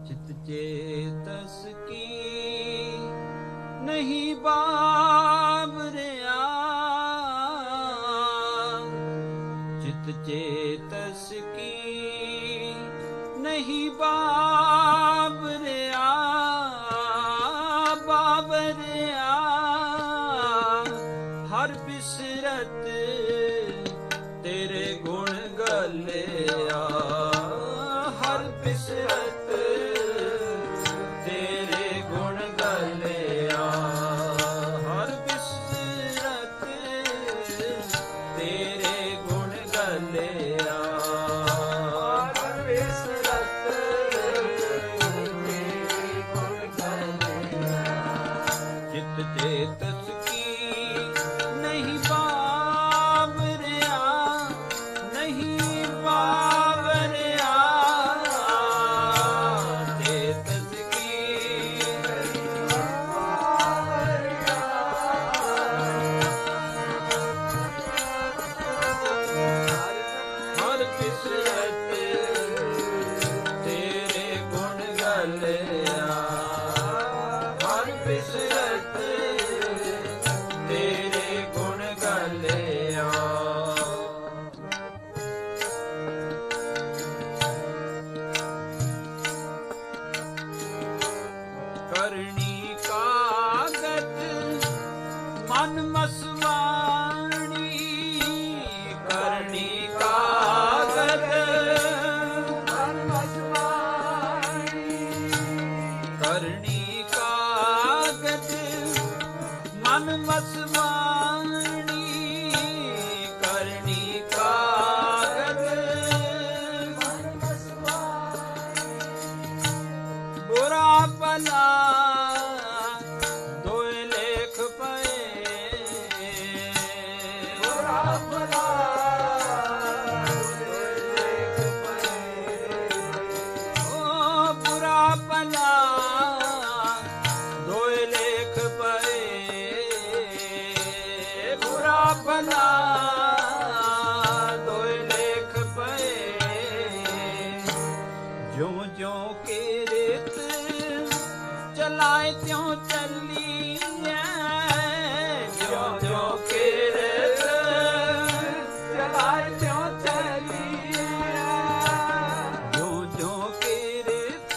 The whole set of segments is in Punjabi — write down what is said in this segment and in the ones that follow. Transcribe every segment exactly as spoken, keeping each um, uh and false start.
चित चेतस की नहीं बावरिया, चित चेतस की नहीं बावरिया, बावरिया हर बिसरत तेरे गुण गलिया, हर बिसरत तेरे गुण गलिया, हर बिसरत तेरे गुण गलिया, हर बिसरत तेरे गुण गलिया। चित चेतस की नहीं बावरिया, नहीं बावरिया चेतस की नहीं बावरिया, हर बिसरत तेरे गुण गलिया, हर बिसरत तेरे गुण गलिया। करणी कागत मन मसवाणी, करणी कागत मन मसवाणी, करणी कागत मन मसवाणी, करणी कागत मन मसवाणी। बुरा भला दोए लेख पए, बुरा भला दोए लेख पए, ओ बुरा भला दोए लेख पए, बुरा भला दोए लेख पए। ज्यों ज्यों के रेत चलाए त्यों चली है, ज्यों ज्यों के रेत चलाए त्यों चली है, ज्यों ज्यों के रेत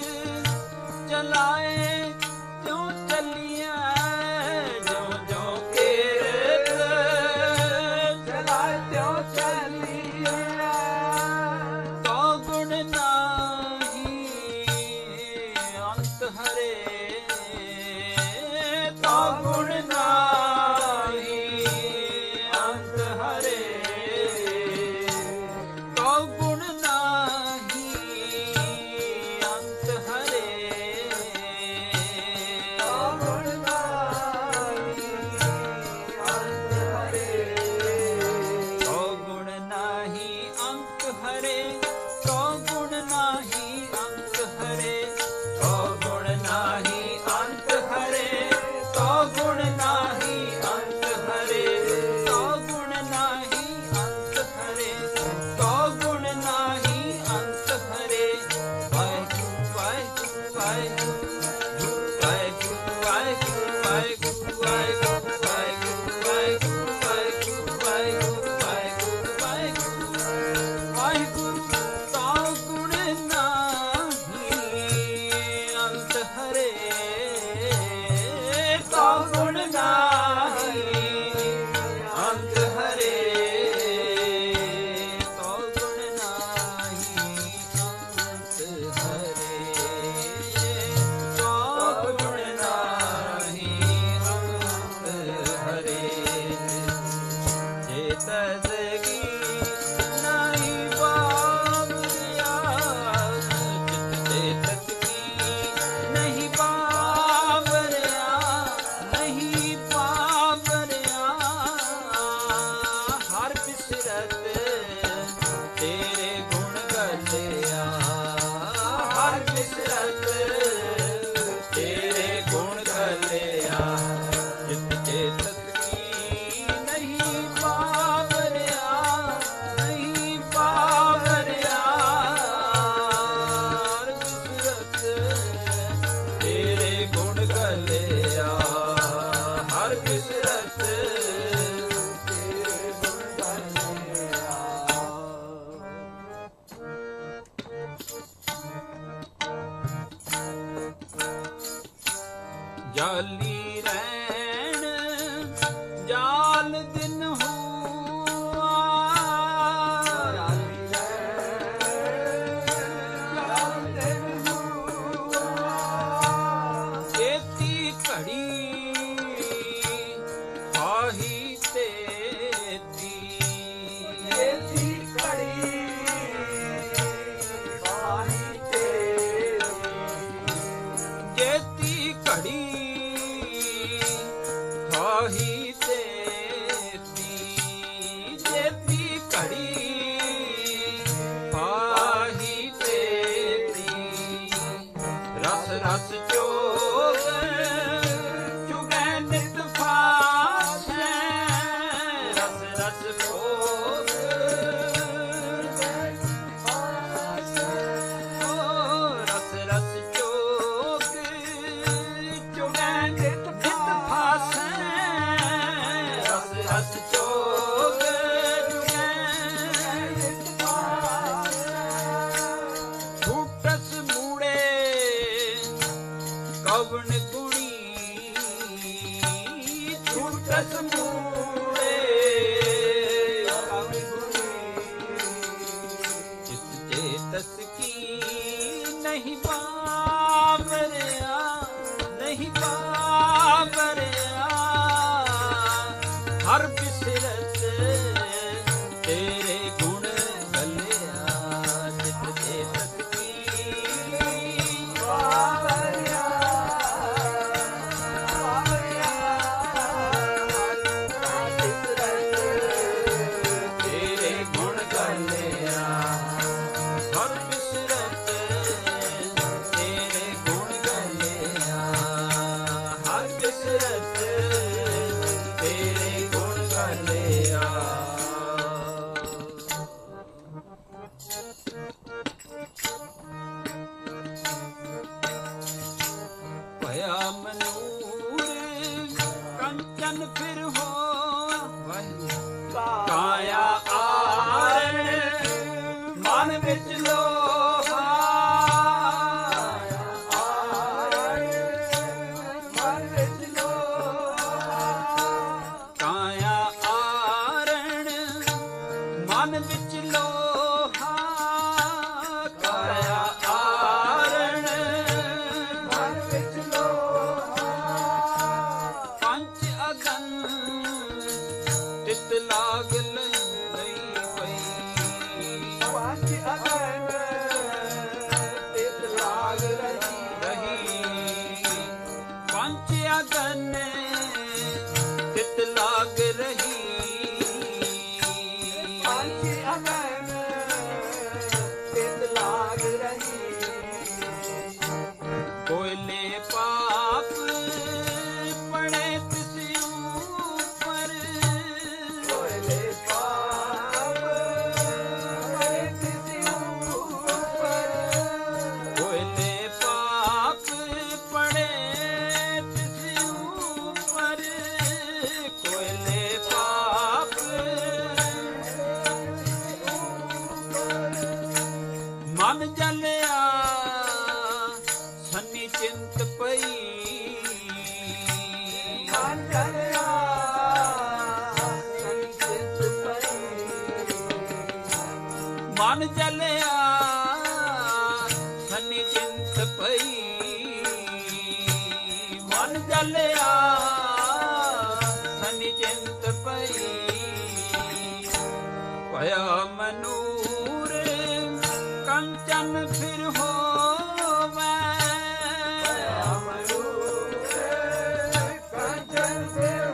चलाए त्यों चली है, ज्यों ज्यों के रेत चलाए त्यों चली है। तो गुण नाही अंत हरे, तो गुण नाही ਜਾਲੀ ਰਹਿਣ ਜਾਲ ਦਿਨ ਹੋਆ, ਜਾਲੀ ਰਹਿਣ ਜਾਲ ਦਿਨ ਹੋਆ, ਏਤੀ ਘੜੀ ਆਹੀ ਤੇਤੀ, ਏਤੀ ਘੜੀ ਆਹੀ ਤੇਤੀ, ਜੇਤੀ ਘੜੀ ਆਹੀ ਤੇਤੀ, ਜੇਤੀ ਘੜੀ ਆਹੀ ਤੇਤੀ, ਰਸ ਰਸ ਚੋਗ ਚੁਗੈ ਨਿਤ ਫਾਸੈ, ਰਸ ਰਸ ਚੋਗ ਰਸ ਰਸ ਚੋਗ ਚੁਗੈ ਨਿਤ ਫਾਸੈ, ਰਸ ਰਸ ਚੋਗ ਚੁਗੈ ਨਿਤ ਫਾਸੈ, ਛੂਟਸ ਮੂੜੇ ਕਵਣ ਗੁਣੀ, ਛੂਟਸ ਮੂੜੇ ਕਵਣ ਗੁਣੀ, ਜਿਸ ਚੇਤਸ ਕੀ ਨਹੀਂ ਬਾਵਰਿਆ, ਨਹੀਂ ਬਾਵਰਿਆ, ਹਰ ਬਿਸਰਤ ਤੇਰੇ ਗੁਣ ਗਲਿਆ, ਜਿਸ ਚੇਤਸ ਕੀ ਬਾਵਰਿਆ, ਬਾਵਰਿਆ, ਤੇਰੇ ਗੁਣ ਗਲਿਆ, ਹਰ ਬਿਸਰਤ ਤੇਰੇ ਗੁਣ ਗਲਿਆ, ਹਰ ਬਿਸਰਤ ਤੇਰੇ ਗੁਣ ਗਲਿਆ। ਭਇਆ ਮਨੂਰ ਕੰਚਨ ਫਿਰ ਹੋਆ, ਕਾਇਆ ਆਰਣ ਮਨ ਵਿੱਚ ਲੋਹਾ, ਆਰਣ ਮਨ ਵਿੱਚ ਲੋਹਾ, ਕਾਇਆ ਆਰਣ ਮਨ ਵਿੱਚ ਲੋਹਾ, ਕਾਇਆ ਆਰਣ ਮਨ ਵਿੱਚ ਲੋਹਾ, ਪੰਜ ਅਗਨ ਤਿਤ ਲਾਗ ਲਈ ਪਈ, ਪੰਜ ਅਗਨ ਤਿਤ ਲਾਗ ਰਹੀ, ਪੰਜ ਅਗਨ ਤਿਤ ਲਾਗ ਰਹੀ, ਪੰਜ ਅਗਨ ਤਿਤ ਲਾਗ ਰਹੀ, ਕੋਇਲੇ ਪਾਪ ਪੜੇ ਤਿਸ ਉੱਪਰ, ਕੋਇਲੇ ਪਾਪ ਪੜੇ ਤਿਸ ਉੱਪਰ, ਕੋਇਲੇ ਪਾਪ ਪੜੇ ਤਿਸ ਉੱਪਰ, ਕੋਇਲੇ ਪਾਪ ਮਨ ਜਲਿਆ ਸੰਨੀ ਚਿੰਤ ਪਈ, ਮਨ ਜਲਿਆ ਸੰਨੀ ਚਿੰਤ ਪਈ, ਮਨ ਜਲਿਆ ਸੰਨੀ ਚਿੰਤ ਪਈ, ਮਨ ਜਲਿਆ ਸੰਨੀ ਚਿੰਤ ਪਈ, ਭਇਆ ਮਨੂਰ ਕੰਚਨ ਫਿਰ ਹੋਵੈ, ਭਇਆ ਮਨੂਰ ਕੰਚਨ ਫਿਰ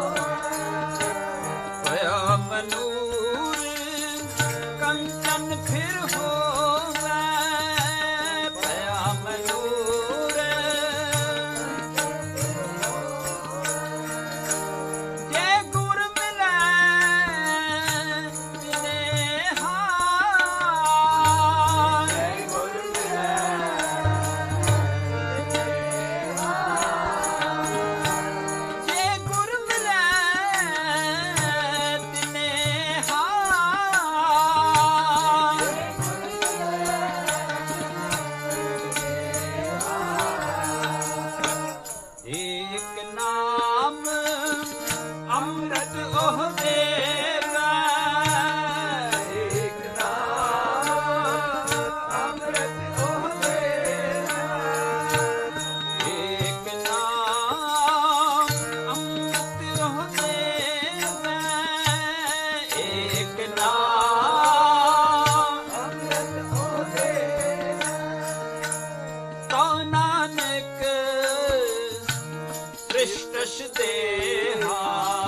ਹੋਵੈ, ਭਇਆ ਮਨੂਰ ਕੰਚਨ ਜਸ ਦੇਹਾ